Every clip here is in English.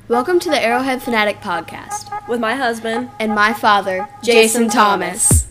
Welcome to the Arrowhead Fanatic Podcast with my husband and my father, Jason Thomas.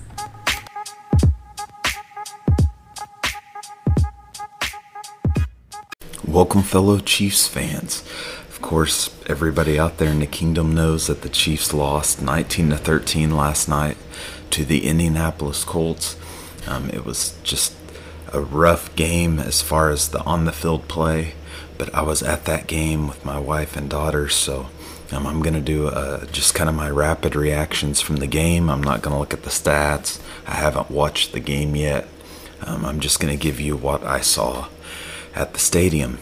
Welcome, fellow Chiefs fans. Of course, everybody out there in the kingdom knows that the Chiefs lost 19-13 last night to the Indianapolis Colts. It was just a rough game as far as the on-the-field play, but I was at that game with my wife and daughter, so I'm going to do just kind of my rapid reactions from the game. I'm not going to look at the stats. I haven't watched the game yet. I'm just going to give you what I saw at the stadium.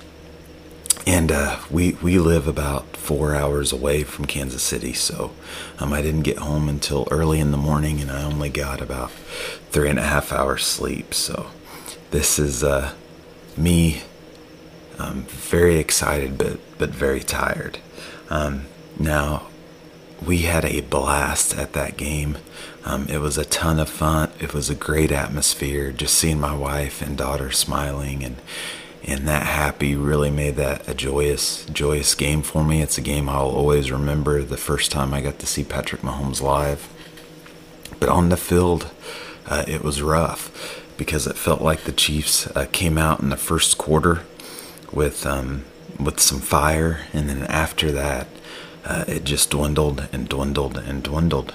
And we live about 4 hours away from Kansas City, so I didn't get home until early in the morning, and I only got about 3.5 hours sleep. So this is me very excited but very tired. Now, we had a blast at that game. It was a ton of fun. It was a great atmosphere. Just seeing my wife and daughter smiling and that happy really made that a joyous game for me. It's a game I'll always remember, the first time I got to see Patrick Mahomes live. But on the field, it was rough because it felt like the Chiefs came out in the first quarter with some fire, and then after that, it just dwindled and dwindled and dwindled.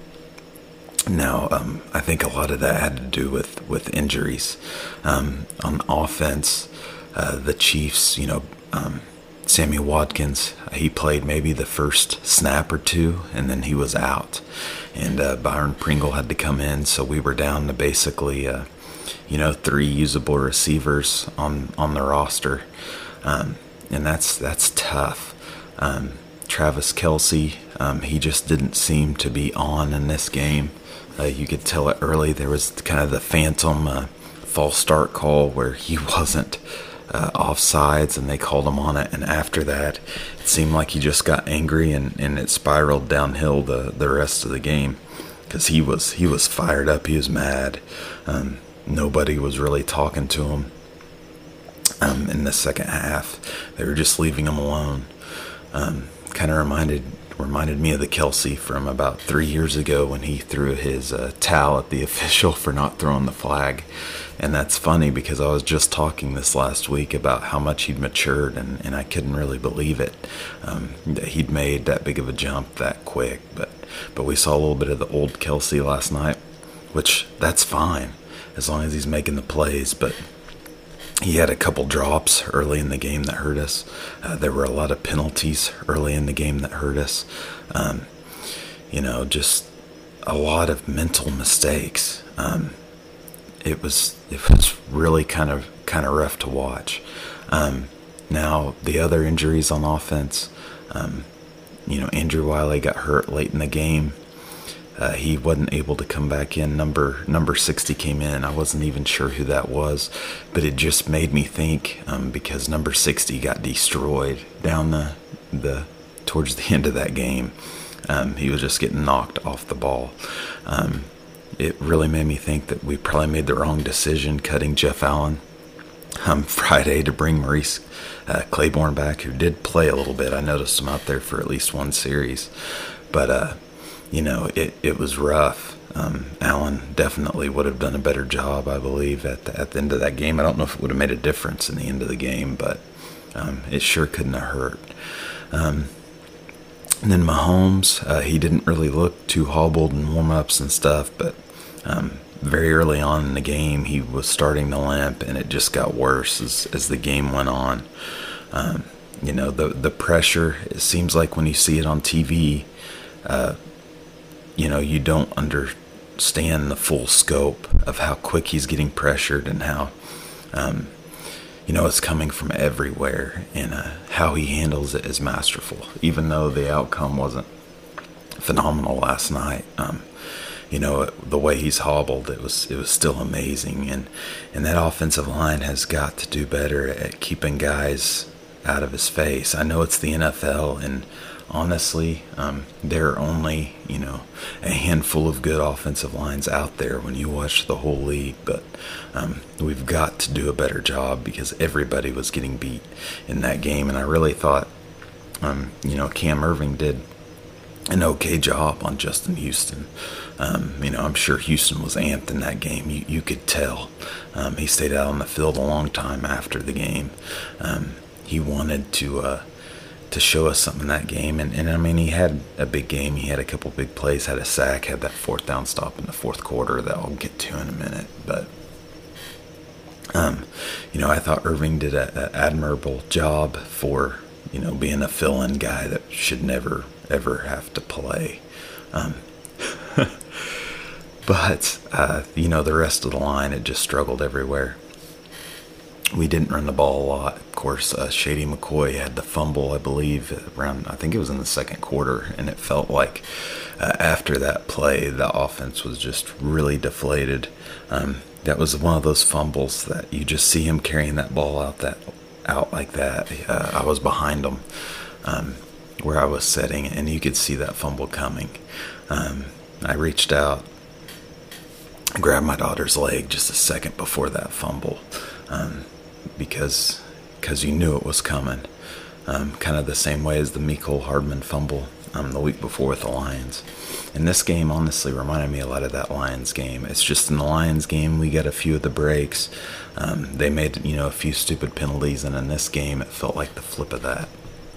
Now, I think a lot of that had to do with injuries. On offense, the Chiefs, Sammy Watkins, he played maybe the first snap or two, and then he was out. And Byron Pringle had to come in, so we were down to basically, 3 usable receivers on the roster. And that's tough. Travis Kelce, he just didn't seem to be on in this game. You could tell it early. There was kind of the phantom false start call where he wasn't offsides, and they called him on it. And after that, it seemed like he just got angry, and it spiraled downhill the rest of the game because he was fired up. He was mad. Nobody was really talking to him in the second half. They were just leaving him alone. Kind of reminded me of the Kelce from about 3 years ago when he threw his towel at the official for not throwing the flag. And that's funny because I was just talking this last week about how much he'd matured, and I couldn't really believe it, that he'd made that big of a jump that quick. But we saw a little bit of the old Kelce last night, which that's fine as long as he's making the plays. But he had a couple drops early in the game that hurt us. There were a lot of penalties early in the game that hurt us. Just a lot of mental mistakes. It was really kind of rough to watch. Now the other injuries on offense, Andrew Wiley got hurt late in the game. He wasn't able to come back in. Number 60 came in. I wasn't even sure who that was, but it just made me think, because number 60 got destroyed down the towards the end of that game. He was just getting knocked off the ball. It really made me think that we probably made the wrong decision cutting Jeff Allen Friday to bring Maurice Claiborne back, who did play a little bit. I noticed him out there for at least one series, but it was rough. Allen definitely would have done a better job, I believe, at the end of that game. I don't know if it would have made a difference in the end of the game, but it sure couldn't have hurt. And then Mahomes, he didn't really look too hobbled in warm-ups and stuff, but very early on in the game, he was starting to limp, and it just got worse as the game went on. The pressure, it seems like when you see it on TV, you don't understand the full scope of how quick he's getting pressured and how, it's coming from everywhere, and how he handles it is masterful. Even though the outcome wasn't phenomenal last night, the way he's hobbled, it was still amazing. And that offensive line has got to do better at keeping guys out of his face. I know it's the NFL, and honestly, there are only, a handful of good offensive lines out there when you watch the whole league, but we've got to do a better job because everybody was getting beat in that game. And I really thought Cam Irving did an okay job on Justin Houston. I'm sure Houston was amped in that game. You could tell. He stayed out on the field a long time after the game. He wanted to show us something in that game. And I mean, he had a big game. He had a couple big plays, had a sack, had that fourth down stop in the fourth quarter that I'll get to in a minute. But, I thought Irving did an admirable job for, being a fill-in guy that should never, ever have to play. But, the rest of the line, it just struggled everywhere. We didn't run the ball a lot. Of course, Shady McCoy had the fumble, I believe, I think it was in the second quarter, and it felt like after that play, the offense was just really deflated. That was one of those fumbles that you just see him carrying that ball out like that. I was behind him where I was sitting, and you could see that fumble coming. I reached out, grabbed my daughter's leg just a second before that fumble. Because you knew it was coming. Kind of the same way as the Mecole Hardman fumble the week before with the Lions. And this game honestly reminded me a lot of that Lions game. It's just in the Lions game we got a few of the breaks. They made a few stupid penalties, and in this game it felt like the flip of that.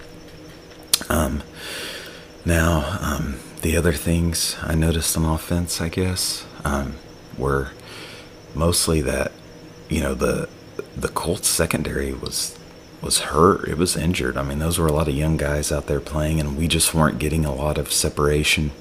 The other things I noticed on offense, I guess, were mostly that the Colts secondary was hurt. It was injured. I mean, those were a lot of young guys out there playing, and we just weren't getting a lot of separation.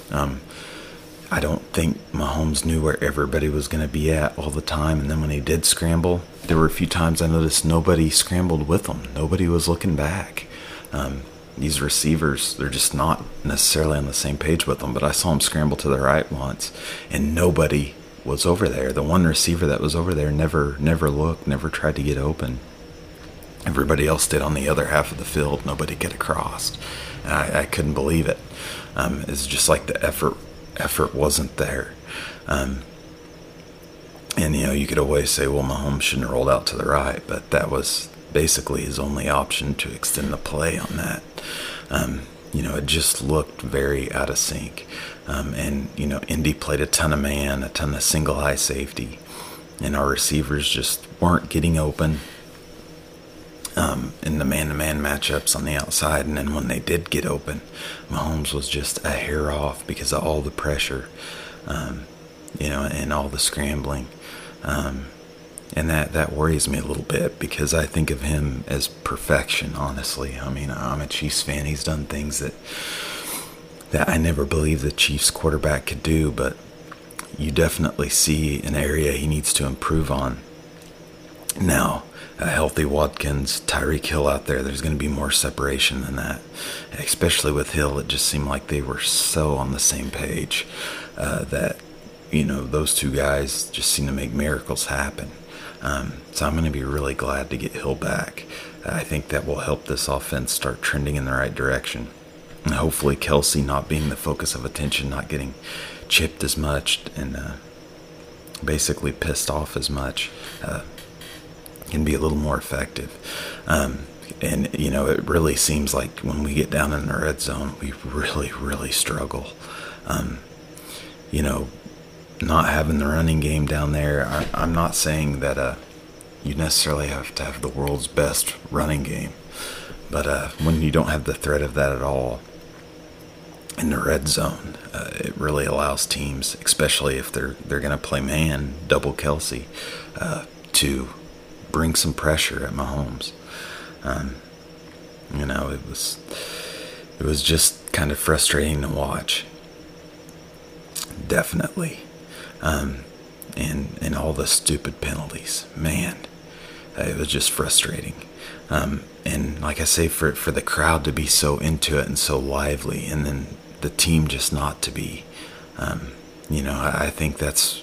I don't think Mahomes knew where everybody was going to be at all the time, and then when he did scramble, there were a few times I noticed nobody scrambled with him. Nobody was looking back. These receivers, they're just not necessarily on the same page with them, but I saw him scramble to the right once, and nobody was over there. The one receiver that was over there never looked, never tried to get open. Everybody else did on the other half of the field. Nobody get across. And I couldn't believe it. It's just like the effort wasn't there. And you could always say, well, Mahomes shouldn't have rolled out to the right, but that was basically his only option to extend the play on that. It just looked very out of sync. Indy played a ton of man, a ton of single high safety, and our receivers just weren't getting open in the man-to-man matchups on the outside. And then when they did get open, Mahomes was just a hair off because of all the pressure, and all the scrambling. And that worries me a little bit because I think of him as perfection, honestly. I mean, I'm a Chiefs fan. He's done things that I never believed the Chiefs quarterback could do, but you definitely see an area he needs to improve on. Now, a healthy Watkins, Tyreek Hill out there's going to be more separation than that. Especially with Hill, it just seemed like they were so on the same page that, those two guys just seem to make miracles happen. So I'm going to be really glad to get Hill back. I think that will help this offense start trending in the right direction. And hopefully Kelsey not being the focus of attention, not getting chipped as much and basically pissed off as much, can be a little more effective. It really seems like when we get down in the red zone, we really, really struggle. Not having the running game down there, I'm not saying that you necessarily have to have the world's best running game. But when you don't have the threat of that at all in the red zone, it really allows teams, especially if they're going to play man, double Kelsey, to bring some pressure at Mahomes. It was just kind of frustrating to watch. Definitely. And all the stupid penalties. Man, it was just frustrating. And like I say, for the crowd to be so into it and so lively, and then the team just not to be, I think that's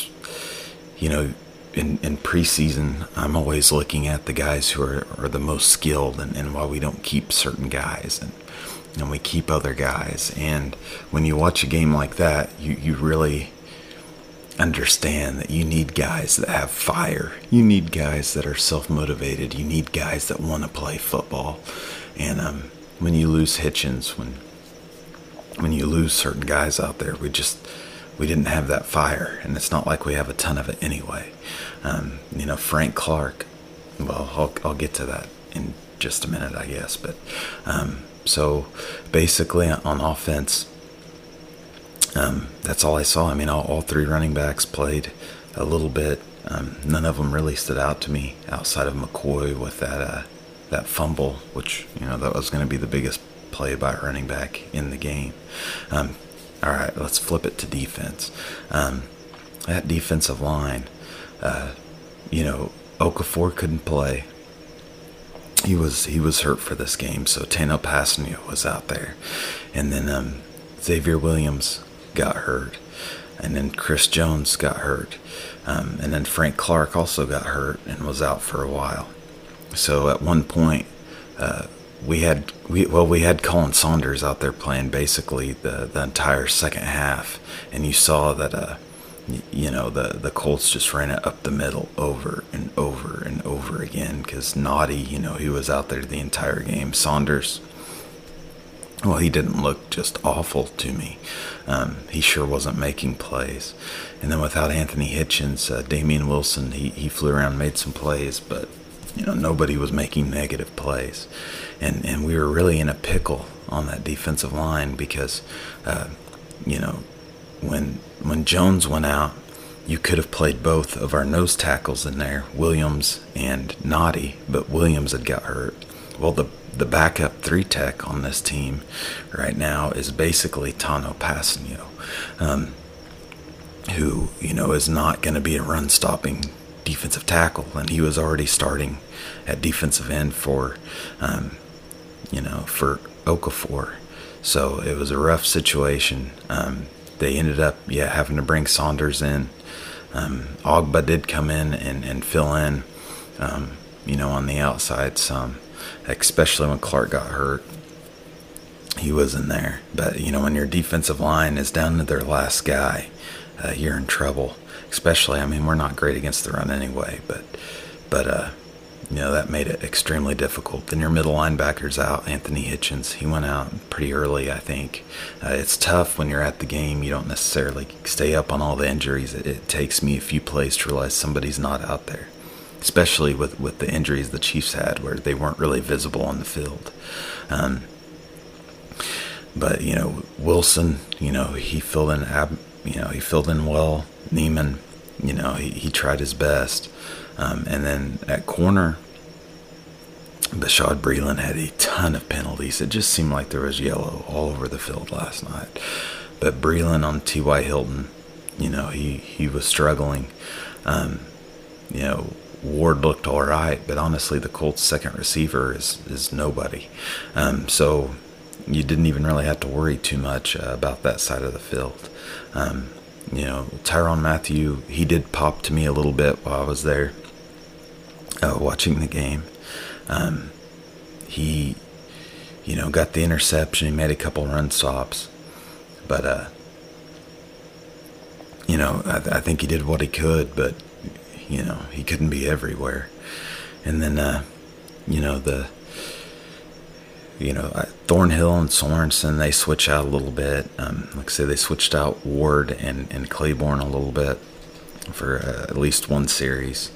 in preseason, I'm always looking at the guys who are the most skilled and why we don't keep certain guys and we keep other guys. And when you watch a game like that, you really understand that you need guys that have fire. You need guys that are self-motivated. You need guys that want to play football. And when you lose Hitchens, when you lose certain guys out there, we didn't have that fire, and it's not like we have a ton of it anyway. Frank Clark, well, I'll get to that in just a minute, I guess. But so basically on offense, that's all I saw. I mean, all three running backs played a little bit. None of them really stood out to me outside of McCoy with that fumble, which, that was going to be the biggest play by a running back in the game. All right, let's flip it to defense. That defensive line, Okafor couldn't play. He was hurt for this game, so Tano Passanio was out there. And then Xavier Williams got hurt. And then Chris Jones got hurt. And then Frank Clark also got hurt and was out for a while. So at one point, we had Colin Saunders out there playing basically the entire second half, and you saw that the Colts just ran it up the middle over and over and over again because Naughty, he was out there the entire game. Saunders, well, he didn't look just awful to me. He sure wasn't making plays. And then without Anthony Hitchens, Damian Wilson, he flew around and made some plays, but nobody was making negative plays. And we were really in a pickle on that defensive line because, when Jones went out, you could have played both of our nose tackles in there, Williams and Naughty, but Williams had got hurt. Well, the backup 3-tech on this team right now is basically Tano Passanio, who, is not going to be a run-stopping defensive tackle, and he was already starting at defensive end for Okafor. So it was a rough situation. They ended up, having to bring Saunders in. Ogba did come in and fill in, on the outside some, especially when Clark got hurt. He was in there. But, when your defensive line is down to their last guy, you're in trouble. Especially, we're not great against the run anyway, but that made it extremely difficult. Then your middle linebacker's out, Anthony Hitchens. He went out pretty early, I think. It's tough when you're at the game. You don't necessarily stay up on all the injuries. It takes me a few plays to realize somebody's not out there, especially with the injuries the Chiefs had where they weren't really visible on the field. But, Wilson, he filled in well. Neiman, he tried his best. And then at corner, Bashaud Breeland had a ton of penalties. It just seemed like there was yellow all over the field last night. But Breeland on T.Y. Hilton, he was struggling. Ward looked all right, but honestly, the Colts' second receiver is nobody. So you didn't even really have to worry too much about that side of the field. Tyrann Mathieu, he did pop to me a little bit while I was there watching the game. He, got the interception. He made a couple run stops. But, I think he did what he could, but, he couldn't be everywhere. And then, Thornhill and Sorensen, they switch out a little bit. Like I say, they switched out Ward and Claiborne a little bit for at least one series.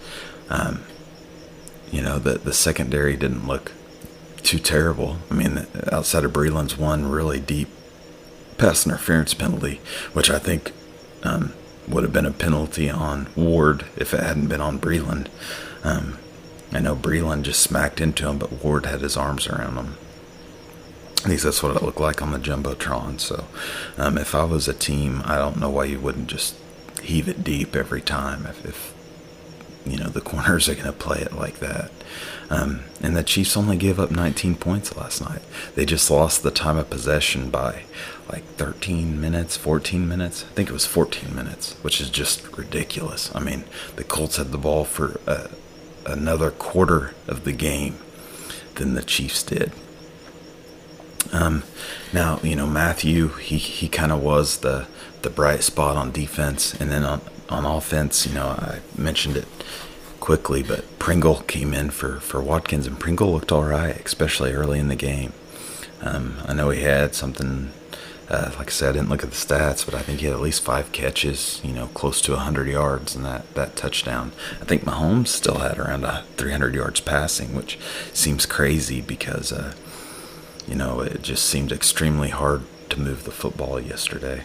The secondary didn't look too terrible. Outside of Breeland's one really deep pass interference penalty, which I think would have been a penalty on Ward if it hadn't been on Breeland. I know Breeland just smacked into him, but Ward had his arms around him. At least that's what it looked like on the Jumbotron. So if I was a team, I don't know why you wouldn't just heave it deep every time if the corners are going to play it like that. And the Chiefs only gave up 19 points last night. They just lost the time of possession by like 13 minutes, 14 minutes. I think it was 14 minutes, which is just ridiculous. The Colts had the ball for another quarter of the game than the Chiefs did. Now, Mathieu, he kind of was the bright spot on defense. And then on offense, I mentioned it quickly, but Pringle came in for Watkins, and Pringle looked all right, especially early in the game. I know he had something, like I said, I didn't look at the stats, but I think he had at least 5 catches, close to 100 yards in that touchdown. I think Mahomes still had around 300 yards passing, which seems crazy because, it just seemed extremely hard to move the football yesterday.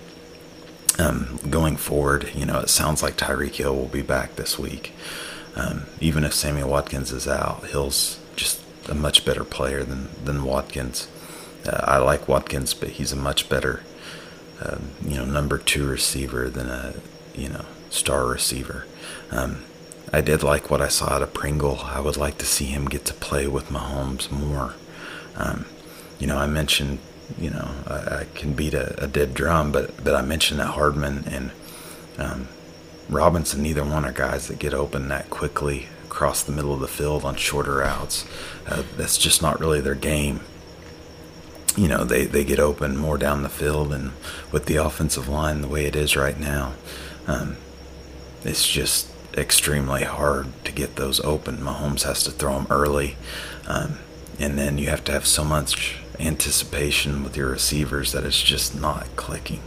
Going forward, it sounds like Tyreek Hill will be back this week. Even if Sammy Watkins is out, Hill's just a much better player than Watkins. I like Watkins, but he's a much better, number 2 receiver than a, star receiver. I did like what I saw out of Pringle. I would like to see him get to play with Mahomes more. I mentioned, I can beat a dead drum, but I mentioned that Hardman and Robinson, neither one are guys that get open that quickly across the middle of the field on shorter routes. That's just not really their game. They get open more down the field, and with the offensive line the way it is right now, it's just extremely hard to get those open. Mahomes has to throw them early, and then you have to have so much anticipation with your receivers that it's just not clicking.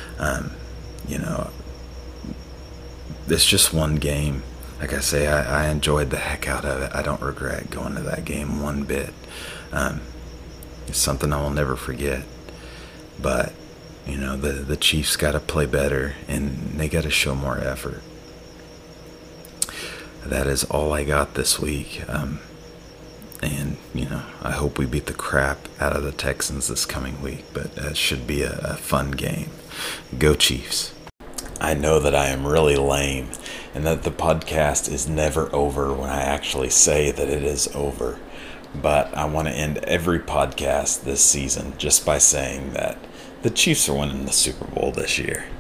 It's just one game. Like I say, I enjoyed the heck out of it. I don't regret going to that game one bit. It's something I will never forget. But, the Chiefs got to play better, and they got to show more effort. That is all I got this week. And, I hope we beat the crap out of the Texans this coming week. But it should be a fun game. Go Chiefs. I know that I am really lame and that the podcast is never over when I actually say that it is over. But I want to end every podcast this season just by saying that the Chiefs are winning the Super Bowl this year.